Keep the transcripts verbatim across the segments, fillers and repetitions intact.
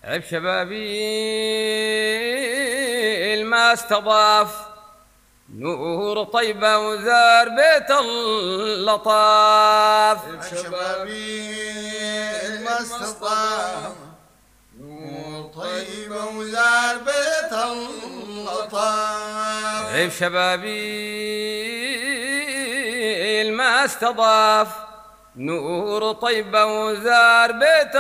عب شبابي ما استضاف نور طيبة وزار بيت اللطاف. عب شبابي ما استضاف نور طيبة وزار بيت اللطاف. عب شبابي ما استضاف نور طيبة وزار بيت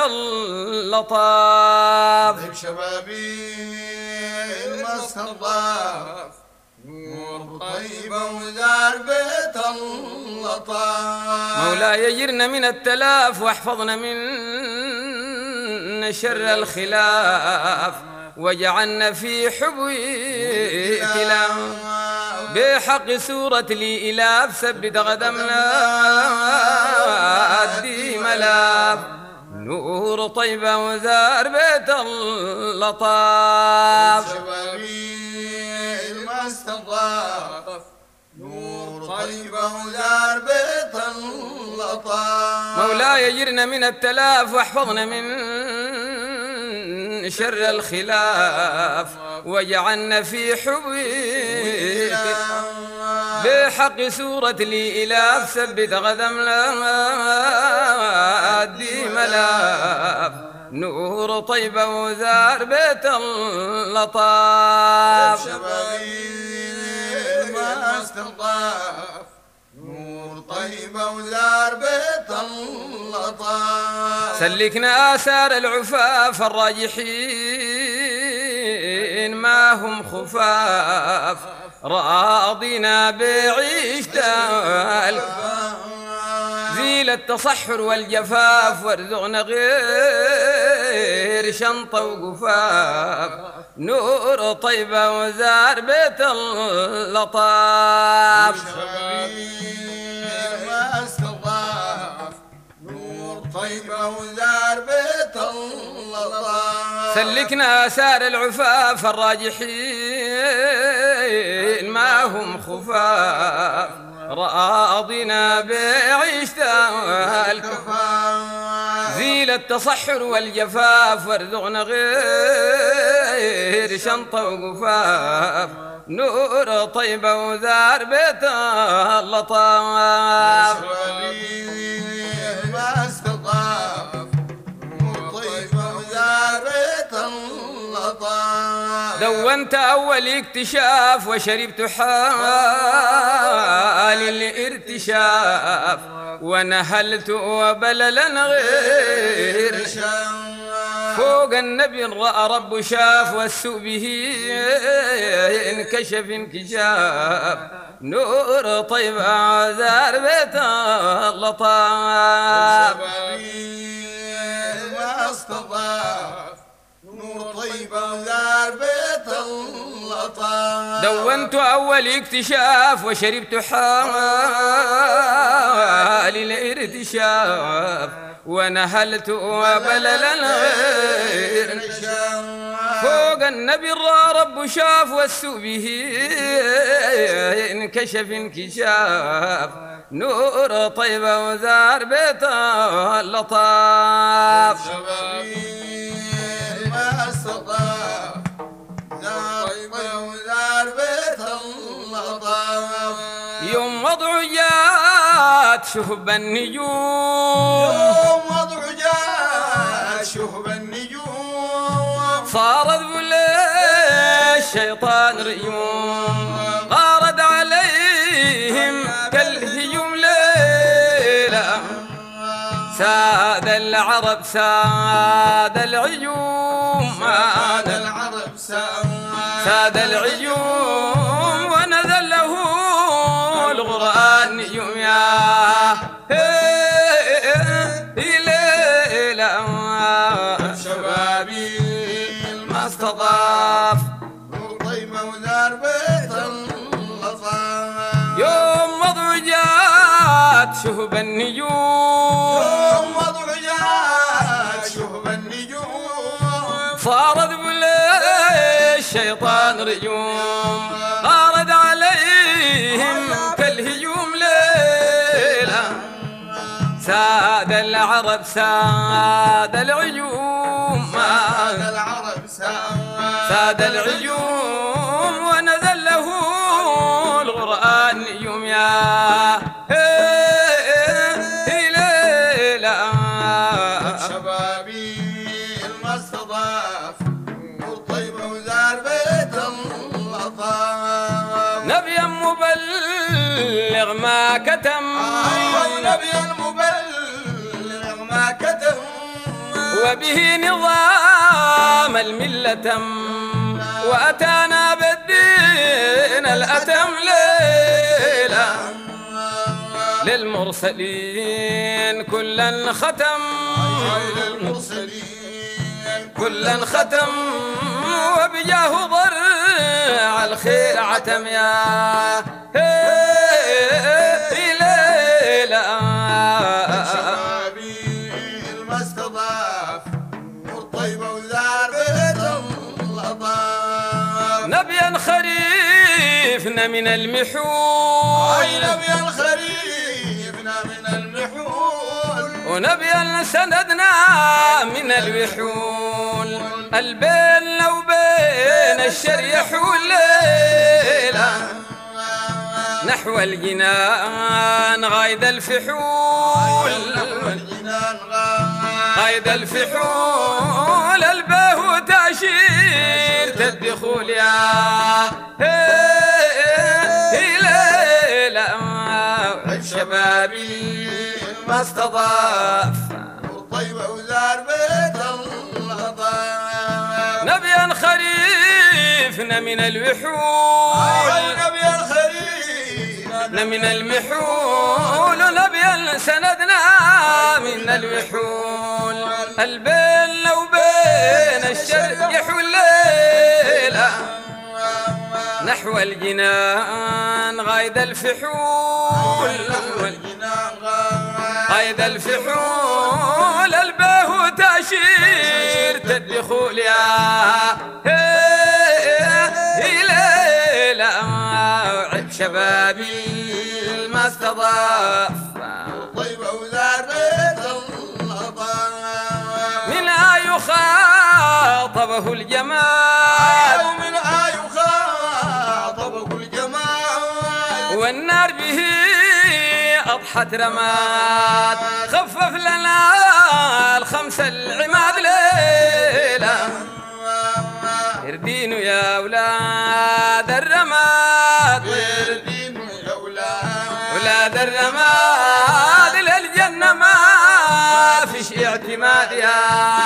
اللطاف. عب شبابي ما استضاف نور طيبة وزار بيت اللطاف. مولاي يجرنا من التلاف واحفظنا من شر الخلاف واجعلنا في حبي ائتلاف. بحق سورة الإلاف ثبت قدمنا أدي ملاف نور طيبة وزار بيت اللطاف. شبابي ما استضاف نور طيبة وزار بيت اللطاف. مولاي يجرنا من التلاف واحفظنا من شر الخلاف واجعلنا في حبي بحق سورة الإلاف ثبت قدمنا أدي ملاف نور طيبة وزار بيت اللطاف. شبابي ما استضاف نور طيبة وزار بيت اللطاف. سلكنا آثار العفاف الراجحين ما هم خفاف راضينا بعيشتنا زيل التصحر والجفاف وارزقنا غير شنطة وقفاف نور طيبة وزار بيت اللطاف. ما استضاف نور طيبة وزار بيت اللطاف. سلكنا آثار العفاف الراجحين ما هم خفاف راضنا بعيشتها الكفاف زيل التصحر والجفاف وارزقنا غير شنطة وقفاف نور طيبة وزار بيت اللطاف. ما استضاف نور طيبة وزار بيت اللطاف. دونت أول اكتشاف وشربت حال الارتشاف ونهلت وبللا غير فوق النبي رأى رب شاف والسوء به انكشف انكشاف نور طيبة زار بيت اللطاف. ما استضاف نور طيبة وزار بيت اللطاف. دونت أول اكتشاف وشربت حال الارتشاف ونهلت وبللا غير فوق النبي رب شاف والسوء به انكشف انكشاف نور طيبة وزار بيت اللطاف. ما استضاف طيبة وزار بيت اللطاف. يوم وضع جات شهب النجوم يوم وضع جات شهب النجوم صارت بالشيطان ريوم غارد عليهم كالهجوم ليلة ساد العرب ساد العيوم ساد العرب ساد العيوم ونزل له القرآن نجوم يا ليلة شبابي ما استضاف نور طيبة وزار بيت اللطاف. يوم وضع جات شهب النجوم يوم وضع جات شهب النجوم صارت بالشيطان رجوم غارد عليهم كالهجوم ليلة ساد العرب ساد العيوم ساد العيون ونزل له القرآن يوم يا ليلة شبابي المستضاف والطيبة وزار بيت اللطاف نبيا مبلغ ما كتم نبيا مبلغ ما كتم وبه نظام الملة تم وأتانا بالدين الأتم ليلة للمرسلين كلا ختم كلا ختم وبجاه ضرع الخير عتم يا ليلة شبابي المستضاف والطيبة وزار بيت اللطاف نبيا خريفنا من المحول نبيا خريفنا من المحول ونبيا سندنا من الوحول البين وبين الشر يحول ليلة نحو الجنان غايد الفحول غايد الفحول الباه تأشير تدخل يا ليلة شبابي ما استضاف والطيبة وزار بيت اللطاف نبيا خريفنا من الوحول نبيا خريفنا من المحول نبيا سندنا من الوحول البين وبين الشر يحول ليلة نحو الجنان غايد الفحول غايد الفحول الباه تأشير تدخل يا ليلة عب شبابي ما استضاف طيبة وزار بيت اللطاف من آي خاطبه الجمال ومن آي خاطبه الجمال والنار به أضحت رماد خفف لنا الخمس العماد ليلة اردينوا يا أولاد الرماد أولاد الرماد للجنة ما فيش اعتماد يا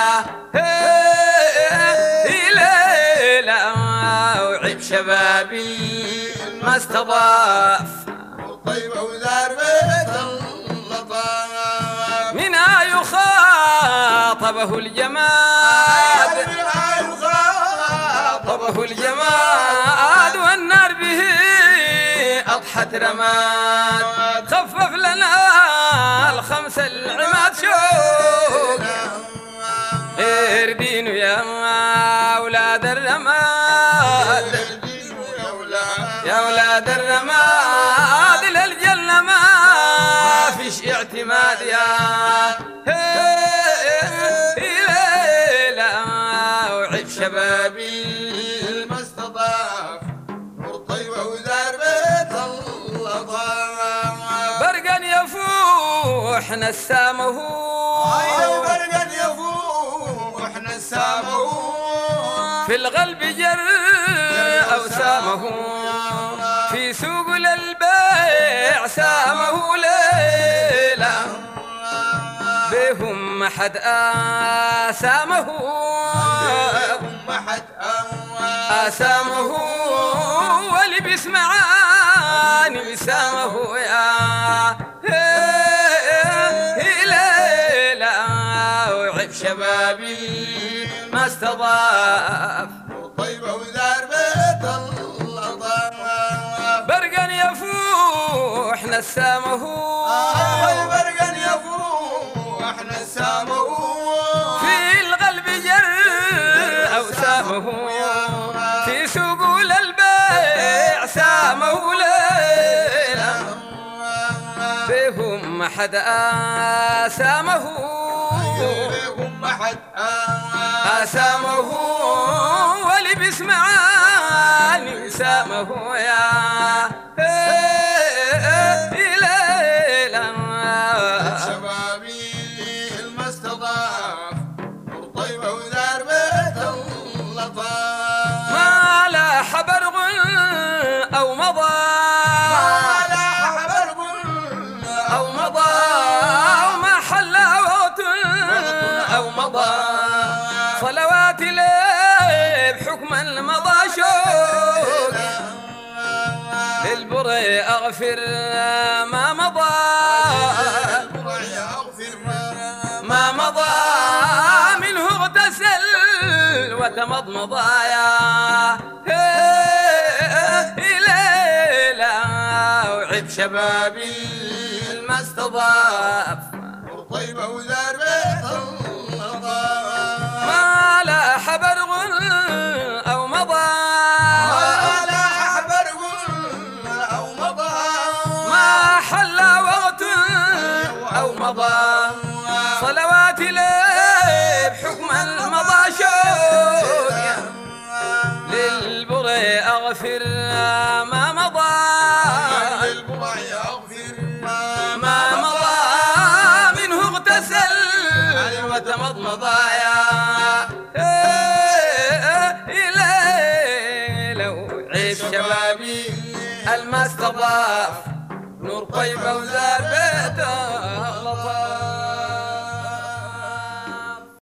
ليلة وعيب شبابي ما استضاف طيبة وزار بيت اللطاف منها يخاطبه الجماد من آي خاطبه الجماد والنار به أضحت رماد خفف لنا الخمس العماد شوق اردينوا يا أولاد الرماد يا أولاد الرماد للجنة ما فيش اعتماد يا ليلة وعيب شبابي المستضاف والطيبة وزار بيت اللطاف برقا يفوح نسامه برقا يفوح نسامه في القلب جر أوسامه في سوق للبيع سامه ليلة بهم ما حد آسامه ما حد آسامه واللي بيسمعاني بسامه يا ليلة وعيب شبابي ما استضاف طيبة وزار بيت اللطاف برقا يفوح نسامه برقا يفوح نسامه في القلب جر أوسامه في سوق للبيع سامه ليلة بهم ما حد آسامه بهم ما حد آسامه صلوات لي بحكم المضى شوق للبري أغفر ما مضى ما مضى منه اغتسل وتمضمض يا ليلى وعب شبابي ما استضاف طيبة وزار بيت ما لاح برغ أو مضى ما لاح برغ أو مضى ما حل وقت أو مضى صلوات لي بحكم المضى شوق للبري أغفر ما مضى للبري أغفر ما مضى منه اغتسل وتمضمض يا لو عيب شبابي الما استضاف نور طيبة وزار بيته لطاف